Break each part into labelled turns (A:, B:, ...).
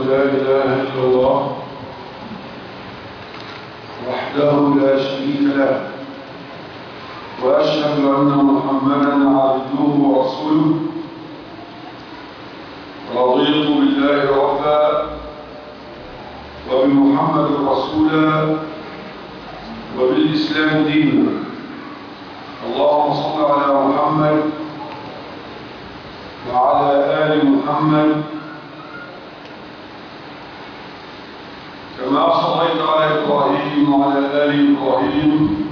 A: لا إله إلا الله وحده لا شريك له، وأشهد أن محمدا عبده ورسوله. رضيت بالله ربا وبمحمد رسولا وبالإسلام دينا. اللهم صل على محمد وعلى آل محمد كما صليت على إبراهيم وعلى آل إبراهيم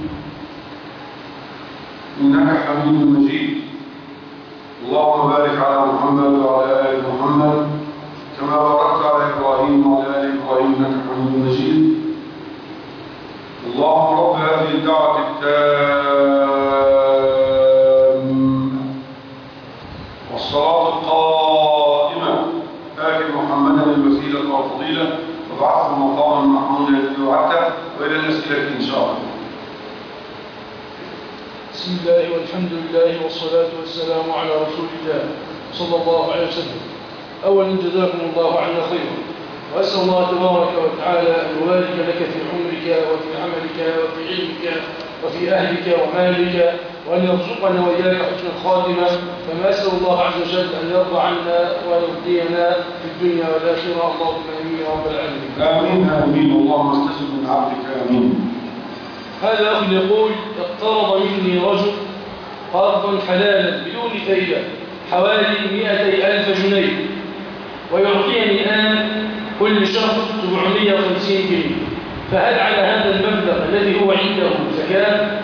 A: إنك حميد مجيد. اللهم بارك على محمد وعلى آل محمد كما باركت على إبراهيم وعلى آل إبراهيم إنك حميد مجيد. اللهم رب هذه الدعوة التامة والصلاة القائمة آت محمدا الوسيلة والفضيلة وابعثه مقاما محمودا الذي وعدته. وإلى الأسئلة إن شاء الله.
B: بسم الله والحمد لله والصلاة والسلام على رسول الله صلى الله عليه وسلم. أولا جزاكم الله عنا خيرا، وأسأل الله تبارك وتعالى أن يبارك لك في عمرك وفي عملك وفي علمك وفي أهلك ومالك، وأن يرزقنا وإياك حسن الخاتمة، كما أسأل الله عز وجل أن يرضى عنا ويرضينا في الدنيا والآخرة. اللهم آمين يا رب العالمين.
A: آمين آمين. اللهم استجب من عبدك. آمين.
B: هذا أخ يقول: اقترض مني رجل قرضا حلالا بدون فائدة حوالي 200,000 جنيه، ويعطيني الآن كل شهر 750 جنيه، فهل على هذا المبلغ الذي هو عنده زكاة؟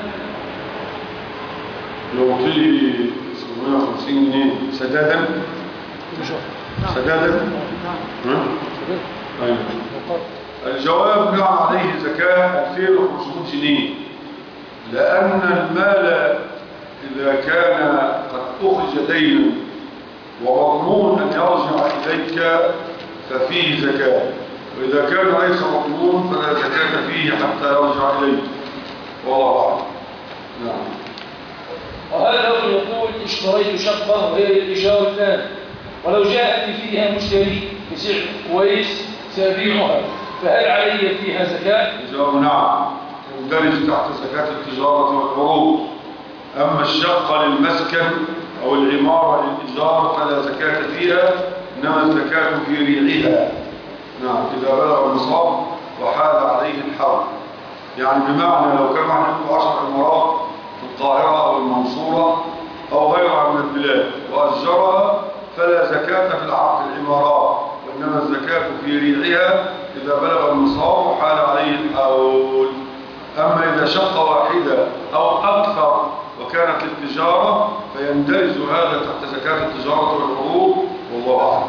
A: يعطيه 750 جنيه سدادا؟ سدادا؟ نعم. أيوة. الجواب: نعم، عليه زكاة 2500 جنيه، لأن المال إذا كان قد أخرج دينا ومضمون أن يرجع إليك ففيه زكاة، وإذا كان ليس مضمون فلا زكاة فيه حتى يرجع إليك. والله أعلم. نعم.
B: وهذا يقول: اشتريت شقة وهي للإيجار الآن، ولو جاءني فيها مشتري بسعر كويس سأبيعها، فهل علي فيها زكاة؟
A: الجواب: نعم، تندرج تحت زكاة التجارة والعروض. أما الشقة للمسكن أو العمارة للإيجار فلا زكاة فيها، إنما الزكاة في ريعها. نعم، إذا بلغ النصاب وحال عليه الحول. يعني بمعنى لو كان عنده 10 عمارات في القاهرة أو المنصورة أو غيرها من البلاد وأجرها فلا زكاة في العقد العمارات، وإنما الزكاة في ريعها إذا بلغ النصاب وحال عليه الحول. أما إذا شقة واحدة أو أكثر وكانت للتجارة فيندرج هذا تحت زكاة التجارة والعروض، والله أعلم.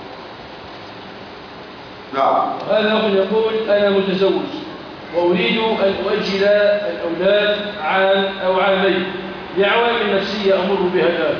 A: نعم.
B: هذا يقول: أنا متزوج وأريد أن أؤجل الأولاد عام أو عامين لعوامل نفسية أمر بها الآن.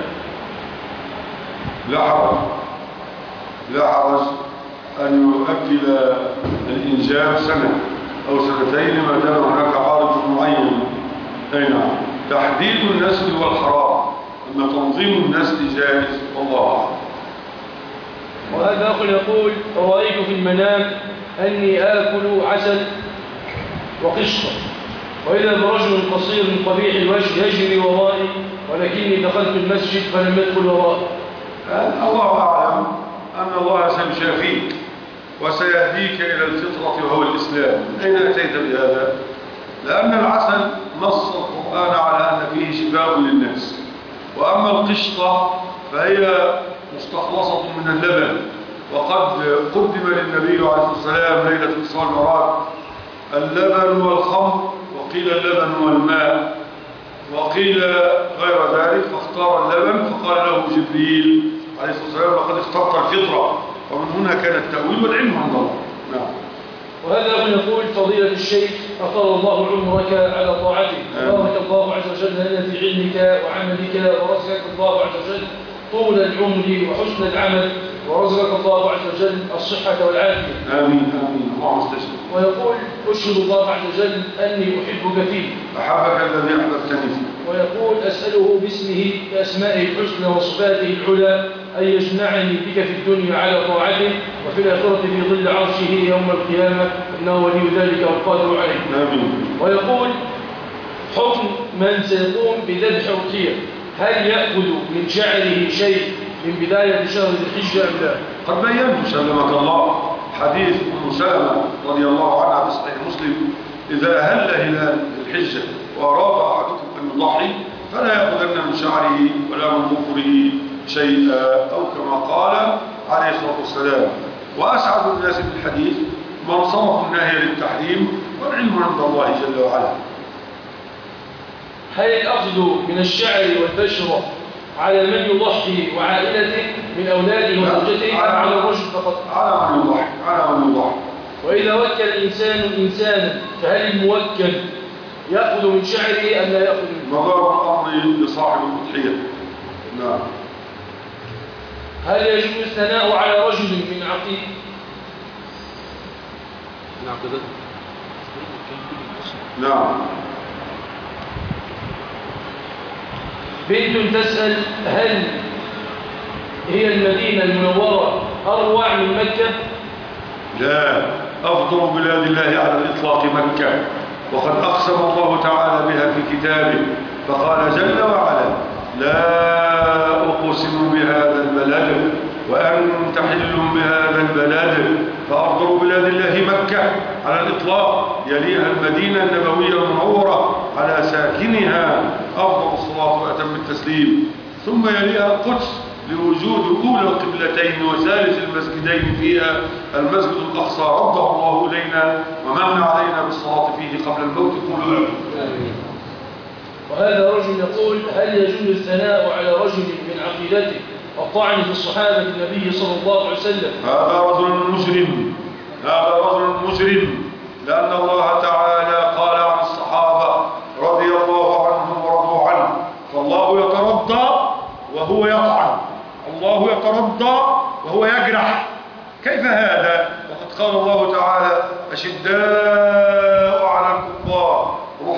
A: لا حرج أن يؤجل الإنجاب سنة أو سنتين ما دام هناك عارض معين. أي نعم. تحديد النسل هو الحرام، أما تنظيم النسل جائز، والله أعلم.
B: وهذا أخ يقول: رأيت في المنام أني آكل عسل وقشطة، وإذا برجل قصير قبيح الوجه يجري ورائي، ولكني دخلت المسجد فلم يدخل ورائي.
A: الله أعلم أن الله سيشافيك وسيهديك إلى الفطرة وهو الإسلام. أين أتيت بهذا؟ لأن العسل نص القرآن على أن فيه شفاء للناس، وأما القشطة فهي مستخلصة من اللبن، وقد قدم للنبي عليه الصلاة والسلام ليلة الإسراء والمعراج اللبن والخمر، وقيل اللبن والماء، وقيل غير ذلك، فاختار اللبن، فقال له جبريل عليه الصلاة والسلام: لقد اخترت الفطرة. ومن هنا كان التأويل والعلم عند الله. نعم.
B: وهذا يقول: فضيلة الشيخ أطال الله عمرك على طاعته، بارك الله عز وجل لنا في علمك وعملك، ورزقك الله عز وجل طول العمر وحسن العمل، ورزقك الله عز وجل الصحة والعافية.
A: آمين آمين. اللهم استجب.
B: ويقول: أشهد الله عز وجل أني أحبك فيه.
A: أحبك الذي أحببتني فيه.
B: ويقول: أسأله باسمه بأسمائه الحسنى وصفاته العلى أن يجمعني بك في الدنيا على طاعته وفي الآخرة في ظل عرشه يوم القيامة إنه ولي ذلك والقادر عليه. ويقول حكم من سيقوم بذبح أضحية، هل يأخذ من شعره شيء من بداية شهر ذي الحجة أم لا؟
A: قد بينت سلمك الله حديث أم سلمة رضي الله عنها في صحيح مسلم: إذا أهل هلال الحجة وأراد أحدكم أن يضحي فلا يأخذن من شعره ولا من ظفره شيئا، أو كما قال عليه الصلاة والسلام. وأسعد الناس بالحديث من صرف النهي للتحريم والعلم عند الله جل وعلا.
B: هل الأخذ من الشعر والبشرة على من يضحي وعائلته من أولاده وزوجته أم على الرجل فقط؟
A: على من يضحي، على من يضحي.
B: وإذا وكل إنسان إنسانا فهل الموكل يأخذ من شعره أم لا يأخذ منه؟
A: مدار الأمر لصاحب الأضحية. نعم.
B: هل يجوز الثناء على رجل من عقيد؟
A: نعم.
B: بنت تسأل: هل هي المدينة المنورة أروع من مكة؟
A: لا، أفضل بلاد الله على الإطلاق مكة، وقد أقسم الله تعالى بها في كتابه فقال جل وعلا: لا أقسم بهذا البلد وأنت حل بهذا البلد، فأفضل بلاد الله مكة على الإطلاق، يليها المدينة النبوية المنورة على ساكنها أفضل الصلاة وأتم التسليم، ثم يليها القدس لوجود أولى القبلتين وثالث المسجدين فيها المسجد الأقصى رده الله إلينا ومن علينا بالصلاة فيه قبل الموت. قولوا آمين.
B: وهذا رجل يقول: هل يجوز الثناء على رجل من عقيدته الطعن في الصحابة النبي صلى الله عليه وسلم؟
A: هذا رجل مجرم، هذا رجل مجرم، لأن الله تعالى قال عن الصحابة رضي الله عنهم ورضوا عنه: فالله يترضى وهو يطعن، الله يترضى وهو يجرح. كيف هذا؟ وقد قال الله تعالى: أشداء على الكفار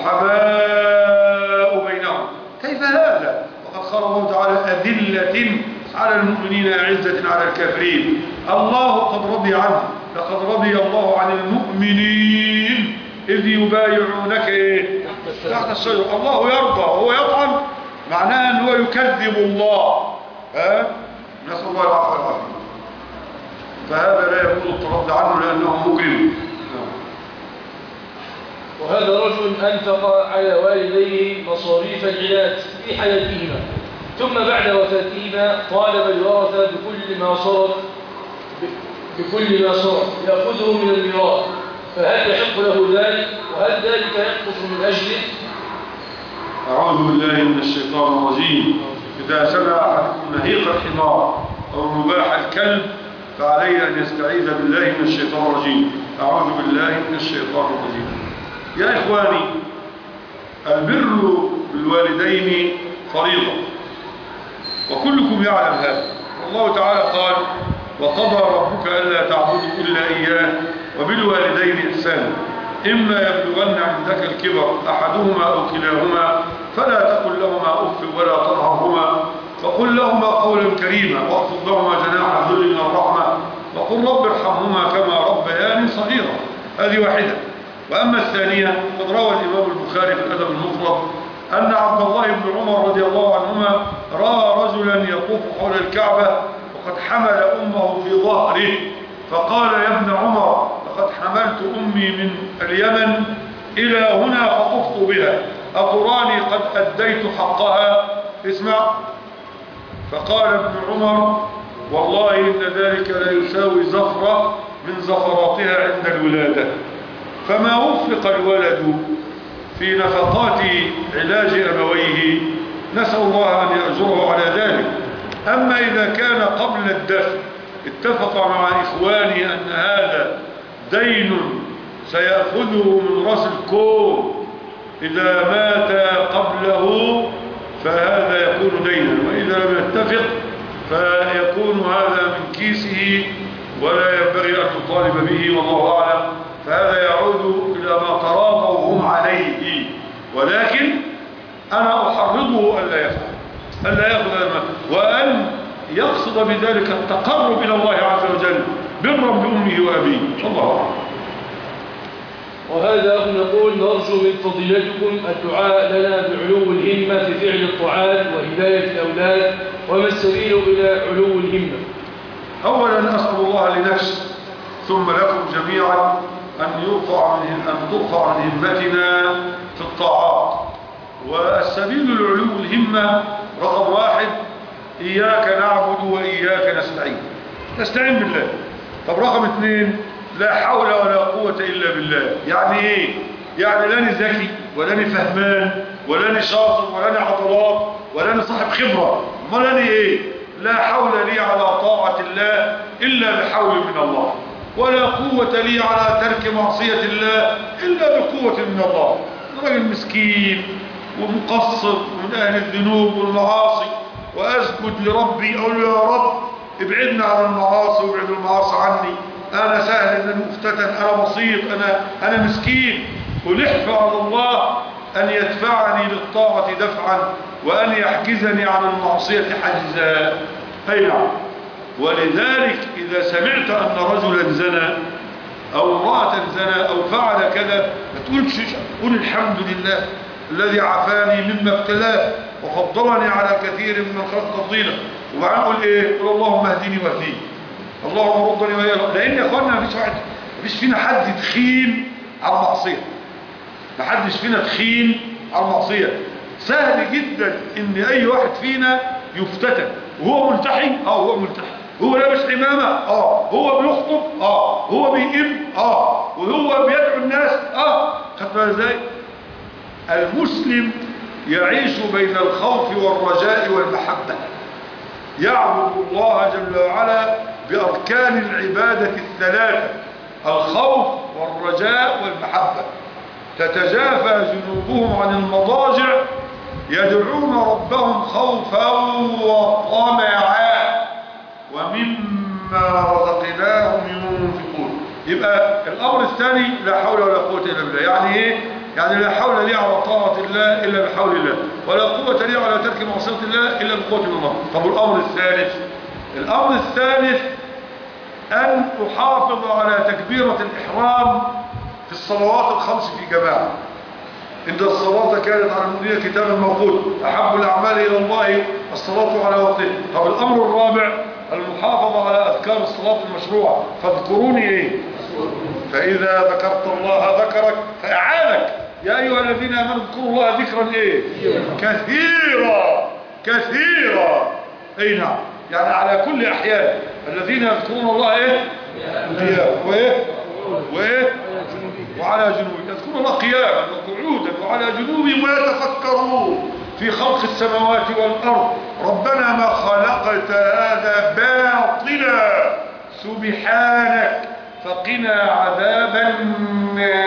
A: رحماء بينهم. كيف هذا؟ وقد قال الله تعالى: أذلة على المؤمنين أعزة على الكافرين. الله قد رضي عنه، لقد رضي الله عن المؤمنين إذ يبايعونك تحت الشجرة. الله يرضى وهو يطعن، معناه أنه يكذب الله. نسأل الله العفو والعافية. فهذا لا يكون الترضي عنه لأنه مجرم.
B: وهذا رجل أنفق على والديه مصاريف العلاج في حياتهما، ثم بعد وفاتهما طالب الورثة بكل ما صرف يأخذه من الميراث، فهل يحق له ذلك؟ وهل ذلك ينقص من أجله؟
A: أعوذ بالله من الشيطان الرجيم. إذا سمع أحدكم نهيق الحمار أو نباح الكلب فعليه أن يستعيذ بالله من الشيطان الرجيم. أعوذ بالله من الشيطان الرجيم. يا إخواني، البر بالوالدين فريضة، وكلكم يعلم هذا. الله تعالى قال: وقضى ربك ألا تعبدوا إلا إياه وبالوالدين إحسانا إما يبلغن عندك الكبر أحدهما أو كلاهما فلا تقل لهما أف ولا تنهرهما وقل لهما قولا كريما واخفض لهما جناح الذل من الرحمة وقل رب ارحمهما كما ربياني صغيرا. هذه واحدة. وأما الثانية قد روى الإمام البخاري في الأدب المفرد أن عبد الله بن عمر رضي الله عنهما رأى رجلا يطوف حول الكعبة وقد حمل أمه في ظهره، فقال: يا ابن عمر، لقد حملت أمي من اليمن إلى هنا فطفت بها، أتراني قد أديت حقها؟ اسمع. فقال ابن عمر: والله إن ذلك لا يساوي زفرة من زفراتها عند الولادة. فما وفق الولد في نفقات علاج أبويه نسأل الله أن يأجره على ذلك. أما إذا كان قبل الدفن اتفق مع إخواني أن هذا دين سيأخذه من رأس الكون إذا مات قبله فهذا يكون دينا، وإذا لم يتفق فيكون هذا من كيسه ولا ينبغي أن تطالب به، والله أعلم. فهذا يعود إلى ما تراضوا هم عليه، ولكن أنا أحرضه ألا يفعل، ألا يأخذ المال، وأن يقصد يقصد بذلك التقرب إلى الله عز وجل برا بأمه وأبيه. الله أعلم.
B: وهذا نقول نرجو من فضيلتكم الدعاء لنا بعلو الهمة في فعل الطاعات وهداية الأولاد، وما السبيل إلى علو الهمة؟
A: أولا أسأل الله لنفسي ثم لكم جميعا أن ترفع من همتنا في الطاعات. والسبيل لعلو الهمة رقم 1 إياك نعبد وإياك نستعين. نستعين بالله. طب رقم 2 لا حول ولا قوة إلا بالله. يعني إيه؟ يعني لاني ذكي ولاني فهمان ولاني شاطر ولاني عضلات ولاني صاحب خبرة، ما لاني إيه؟ لا حول لي على طاعة الله إلا بحول من الله، ولا قوة لي على ترك معصية الله إلا بقوة من الله. راجل مسكين ومقصر من أهل الذنوب والمعاصي، وأسجد لربي أقول له يا رب ابعدنا عن المعاصي وابعد المعاصي عني. أنا سهل أن مفتتن، أنا بسيط، أنا مسكين، ولحف على الله أن يدفعني للطاعة دفعا وأن يحجزني عن المعصية حجزا. أي نعم. ولذلك إذا سمعت أن رجلا زنى أو امرأة زنى أو فعل كذا ما تقولش، قل الحمد لله الذي عافاني مما ابتلاه وفضلني على كثير من خلق تفضيلا. وبعدين قل ايه؟ قل اللهم اهدني واهديه، اللهم ردني واياك. لان يا اخوانا مفيش فينا حد تخين على المعصيه، محدش فينا تخين على المعصيه. سهل جدا ان اي واحد فينا يفتتن وهو ملتحي. هو ملتحي، هو لابس عمامه، هو بيخطب، هو بيئم، وهو بيدعو الناس، خدنا ازاي؟ المسلم يعيش بين الخوف والرجاء والمحبة، يعبد الله جل وعلا بأركان العبادة الثلاثة: الخوف والرجاء والمحبة. تتجافى جنوبهم عن المضاجع يدعون ربهم خوفا وطمعا ومما رزقناهم ينفقون. يبقى الأمر الثاني لا حول ولا قوة إلا بالله. يعني إيه؟ يعني لا حول لي على طاعة الله إلا بحول الله، ولا قوة لي على ترك معصية الله إلا بقوة الله. طب الأمر الثالث؟ الأمر الثالث أن أحافظ على تكبيرة الإحرام في الصلوات الخمس في جماعة. إن الصلاة كانت على المؤمنين كتابا موقوتا، أحب الأعمال إلى الله الصلاة على وقتها. طب الأمر الرابع المحافظة على أذكار الصلاة المشروعة. فاذكروني إيه؟ فإذا ذكرت الله ذكرك فأعانك. يا أيها الذين آمنوا اذكروا الله ذكرا إيه؟ كثيرا كثيرا. أي نعم. يعني على كل أحيان. الذين يذكرون الله إيه؟ وإيه؟ وإيه؟ وعلى جنوبهم. يذكرون الله قياما وقعودا وعلى جنوبهم ويتفكرون في خلق السماوات والأرض ربنا ما خلقت هذا باطلا سبحانك فقنا عذاب النار.